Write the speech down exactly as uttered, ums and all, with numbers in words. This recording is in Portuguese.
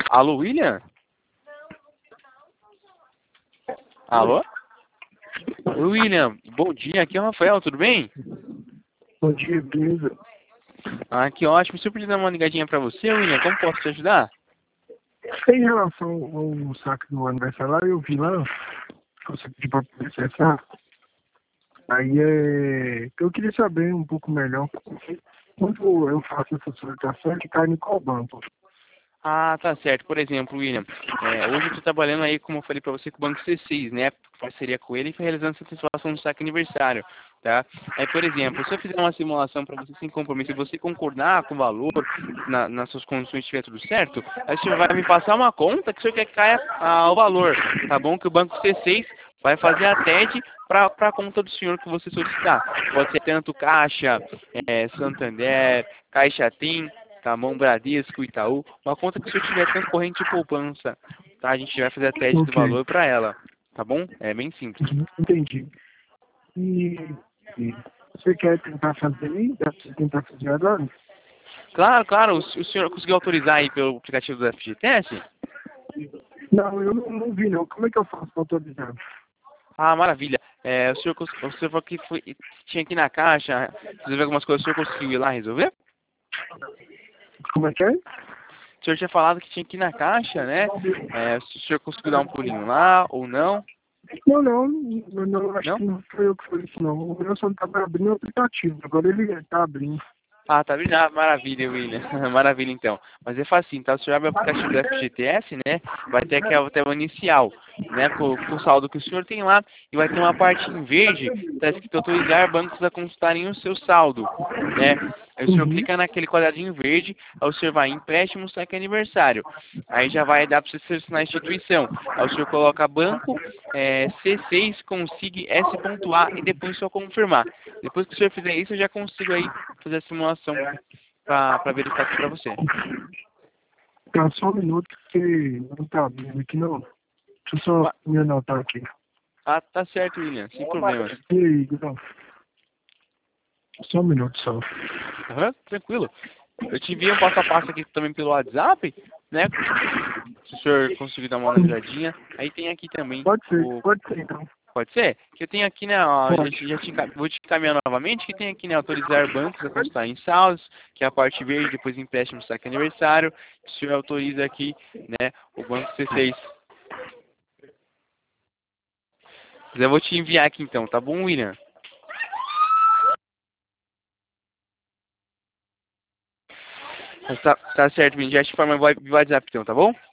Alô, William? Alô? Oi, William. Bom dia, aqui é o Rafael, tudo bem? Bom dia, beleza? Ah, que ótimo. Se eu pedir uma ligadinha pra você, William, como posso te ajudar? Em relação ao saque do aniversário lá, eu vi lá, que você pediu pra poder acessar. Aí é. Eu queria saber um pouco melhor quando eu faço essa solicitação, que cai em qual banco? Ah, tá certo. Por exemplo, William, é, hoje eu tô trabalhando aí, como eu falei pra você, com o Banco C seis, né? Parceria com ele e realizando essa situação do saque aniversário, tá? Aí, por exemplo, se eu fizer uma simulação pra você sem compromisso e você concordar com o valor, na, nas suas condições estiver tudo certo, aí você vai me passar uma conta que o senhor quer que caia ah, o valor, tá bom? Que o Banco C seis vai fazer a T E D para a conta do senhor que você solicitar. Pode ser tanto Caixa, é, Santander, Caixa Tem, tá bom? Bradesco, Itaú, uma conta que o senhor tiver tanto corrente de poupança, tá? A gente vai fazer a T E D do Ok, valor para ela, tá bom? É bem simples. uhum, entendi. E, e você quer tentar fazer aí? Dá pra você tentar fazer agora? Claro, claro, o, o senhor conseguiu autorizar aí pelo aplicativo do F G T S? Não, eu não, não vi não. Como é que eu faço pra autorizar? Ah, maravilha. É, o senhor, cons- o senhor falou que foi, tinha aqui na caixa, resolver algumas coisas, o senhor conseguiu ir lá resolver? Como é que é? O senhor tinha falado que tinha que ir na caixa, né? É, se o senhor conseguiu dar um pulinho lá ou não? Não, não, não, não, acho Não? que não foi eu que falei isso não. O meu só estava abrindo o aplicativo, agora ele está abrindo. Ah, tá vendo? Ah, maravilha, William. Maravilha, então. Mas é facinho, tá? Você abre o aplicativo do F G T S, né? Vai ter aquela tela inicial, né? Com, com o saldo que o senhor tem lá. E vai ter uma parte em verde, tá escrito autorizar bancos a consultarem o seu saldo, né? Aí o senhor Uhum. clica naquele quadradinho verde, aí o senhor vai em empréstimo, saque aniversário. Aí já vai dar para você selecionar a instituição. Aí o senhor coloca banco, é, C seis, consig S.A e depois só confirmar. Depois que o senhor fizer isso, eu já consigo aí fazer a simulação para verificar aqui para você. Tá, só um minuto que não tá abrindo aqui não. Deixa eu só Ma- me anotar aqui. Ah, tá certo, William, sem problemas. E aí, Guilherme? Só um minuto só. Aham, tranquilo. Eu te enviei um passo a passo aqui também pelo WhatsApp, né? Se o senhor conseguir dar uma olhadinha. Aí tem aqui também Pode ser, o. pode ser então. Pode ser? Que eu tenho aqui, né? Ó, já, Pode. te- já te, enca- vou te encaminhar novamente, que tem aqui, né? Autorizar bancos a consultar em saldos, que é a parte verde, depois empréstimo, saque aniversário. O senhor autoriza aqui, né? O banco C seis. Mas eu vou te enviar aqui então, tá bom, William? Tá, tá certo, William. Já te informo no WhatsApp então, tá bom?